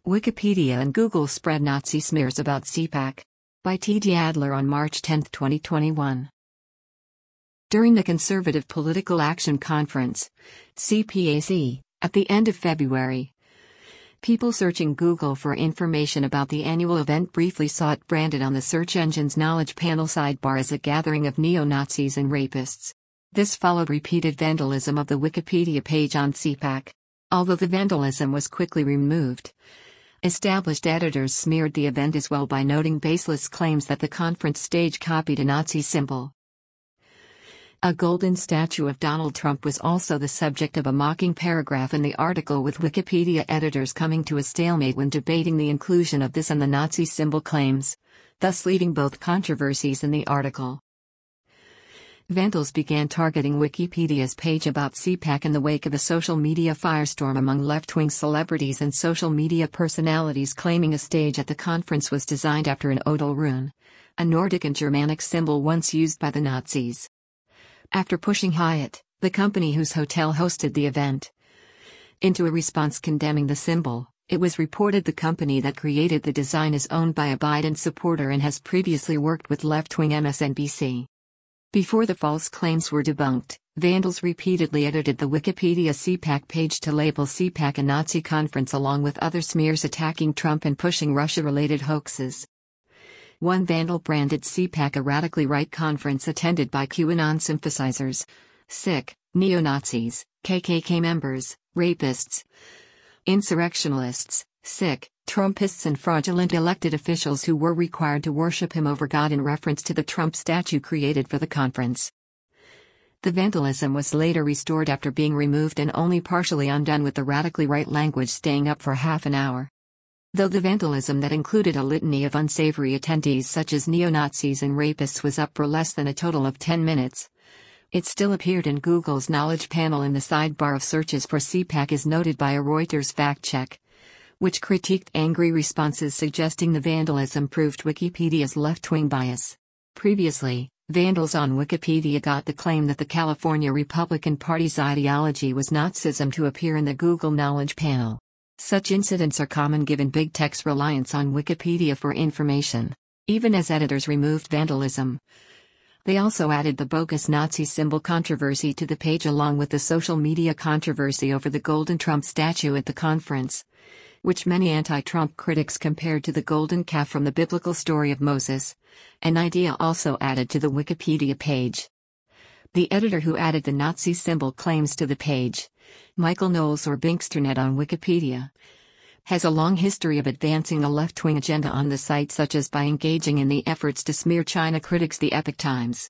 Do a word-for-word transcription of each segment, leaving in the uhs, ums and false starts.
Wikipedia and Google spread Nazi smears about CPAC. By T J Adler on March tenth, twenty twenty-one. During the Conservative Political Action Conference, C P A C, at the end of February, people searching Google for information about the annual event briefly saw it branded on the search engine's knowledge panel sidebar as a gathering of neo-Nazis and rapists. This followed repeated vandalism of the Wikipedia page on CPAC. Although the vandalism was quickly removed, established editors smeared the event as well by noting baseless claims that the conference stage copied a Nazi symbol. A golden statue of Donald Trump was also the subject of a mocking paragraph in the article, with Wikipedia editors coming to a stalemate when debating the inclusion of this and the Nazi symbol claims, thus leaving both controversies in the article. Vandals began targeting Wikipedia's page about CPAC in the wake of a social media firestorm among left-wing celebrities and social media personalities claiming a stage at the conference was designed after an odal rune, a Nordic and Germanic symbol once used by the Nazis. After pushing Hyatt, the company whose hotel hosted the event, into a response condemning the symbol, it was reported the company that created the design is owned by a Biden supporter and has previously worked with left-wing M S N B C. Before the false claims were debunked, vandals repeatedly edited the Wikipedia CPAC page to label CPAC a Nazi conference along with other smears attacking Trump and pushing Russia-related hoaxes. One vandal branded CPAC a radically right conference attended by QAnon sympathizers, sick, neo-Nazis, K K K members, rapists, insurrectionalists, sick, Trumpists and fraudulent elected officials who were required to worship him over God in reference to the Trump statue created for the conference. The vandalism was later restored after being removed and only partially undone, with the radically right language staying up for half an hour. Though the vandalism that included a litany of unsavory attendees such as neo-Nazis and rapists was up for less than a total of ten minutes, it still appeared in Google's knowledge panel in the sidebar of searches for CPAC, as noted by a Reuters fact-check, which critiqued angry responses suggesting the vandalism proved Wikipedia's left-wing bias. Previously, vandals on Wikipedia got the claim that the California Republican Party's ideology was Nazism to appear in the Google Knowledge panel. Such incidents are common given big tech's reliance on Wikipedia for information. Even as editors removed vandalism, they also added the bogus Nazi symbol controversy to the page along with the social media controversy over the golden Trump statue at the conference, which many anti-Trump critics compared to the golden calf from the biblical story of Moses, an idea also added to the Wikipedia page. The editor who added the Nazi symbol claims to the page, Michael Knowles or Binksternet on Wikipedia, has a long history of advancing a left-wing agenda on the site, such as by engaging in the efforts to smear China critics the Epoch Times.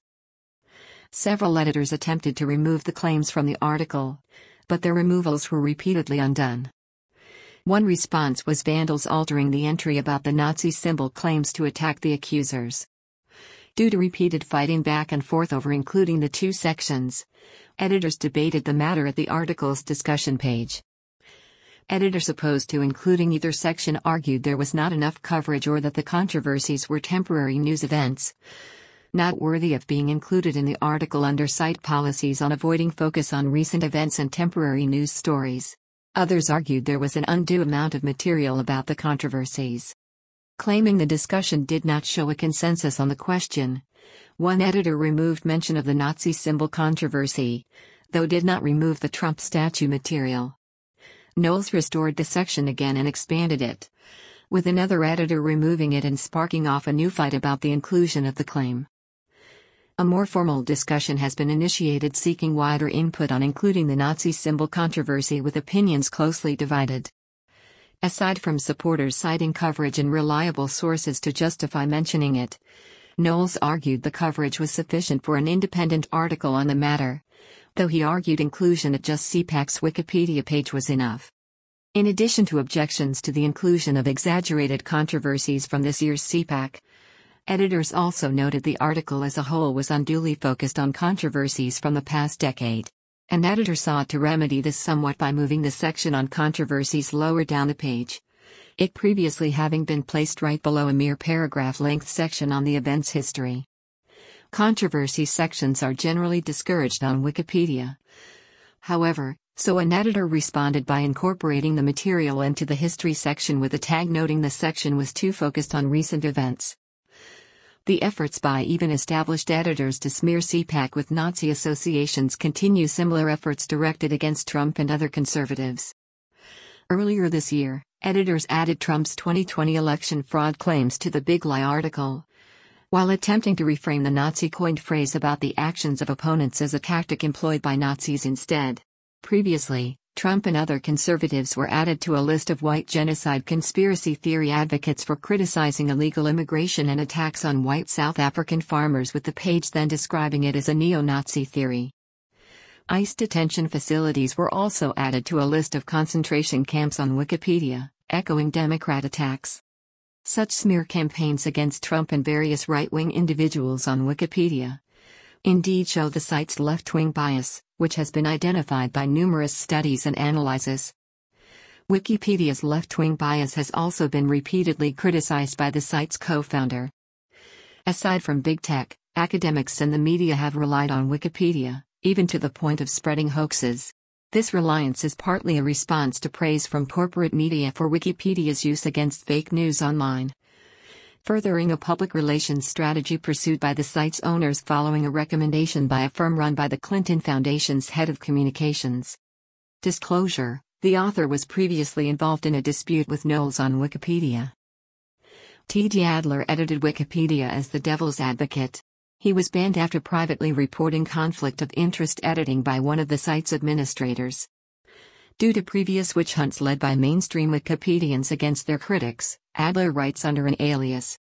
Several editors attempted to remove the claims from the article, but their removals were repeatedly undone. One response was vandals altering the entry about the Nazi symbol claims to attack the accusers. Due to repeated fighting back and forth over including the two sections, editors debated the matter at the article's discussion page. Editors opposed to including either section argued there was not enough coverage or that the controversies were temporary news events, not worthy of being included in the article under site policies on avoiding focus on recent events and temporary news stories. Others argued there was an undue amount of material about the controversies. Claiming the discussion did not show a consensus on the question, one editor removed mention of the Nazi symbol controversy, though did not remove the Trump statue material. Knowles restored the section again and expanded it, with another editor removing it and sparking off a new fight about the inclusion of the claim. A more formal discussion has been initiated seeking wider input on including the Nazi symbol controversy, with opinions closely divided. Aside from supporters citing coverage and reliable sources to justify mentioning it, Knowles argued the coverage was sufficient for an independent article on the matter, though he argued inclusion at just CPAC's Wikipedia page was enough. In addition to objections to the inclusion of exaggerated controversies from this year's CPAC, editors also noted the article as a whole was unduly focused on controversies from the past decade. An editor sought to remedy this somewhat by moving the section on controversies lower down the page, it previously having been placed right below a mere paragraph-length section on the event's history. Controversy sections are generally discouraged on Wikipedia. However, So an editor responded by incorporating the material into the history section with a tag noting the section was too focused on recent events. The efforts by even established editors to smear C PAC with Nazi associations continue. Similar efforts directed against Trump and other conservatives. Earlier this year, editors added Trump's twenty twenty election fraud claims to the Big Lie article, while attempting to reframe the Nazi-coined phrase about the actions of opponents as a tactic employed by Nazis instead. Previously, Trump and other conservatives were added to a list of white genocide conspiracy theory advocates for criticizing illegal immigration and attacks on white South African farmers, with the page then describing it as a neo-Nazi theory. ICE detention facilities were also added to a list of concentration camps on Wikipedia, echoing Democrat attacks. Such smear campaigns against Trump and various right-wing individuals on Wikipedia indeed show the site's left-wing bias, which has been identified by numerous studies and analyses. Wikipedia's left-wing bias has also been repeatedly criticized by the site's co-founder. Aside from big tech, academics and the media have relied on Wikipedia, even to the point of spreading hoaxes. This reliance is partly a response to praise from corporate media for Wikipedia's use against fake news online, furthering a public relations strategy pursued by the site's owners following a recommendation by a firm run by the Clinton Foundation's head of communications. Disclosure: the author was previously involved in a dispute with Knowles on Wikipedia. T J Adler edited Wikipedia as the devil's advocate. He was banned after privately reporting conflict of interest editing by one of the site's administrators. Due to previous witch hunts led by mainstream Wikipedians against their critics, Adler writes under an alias.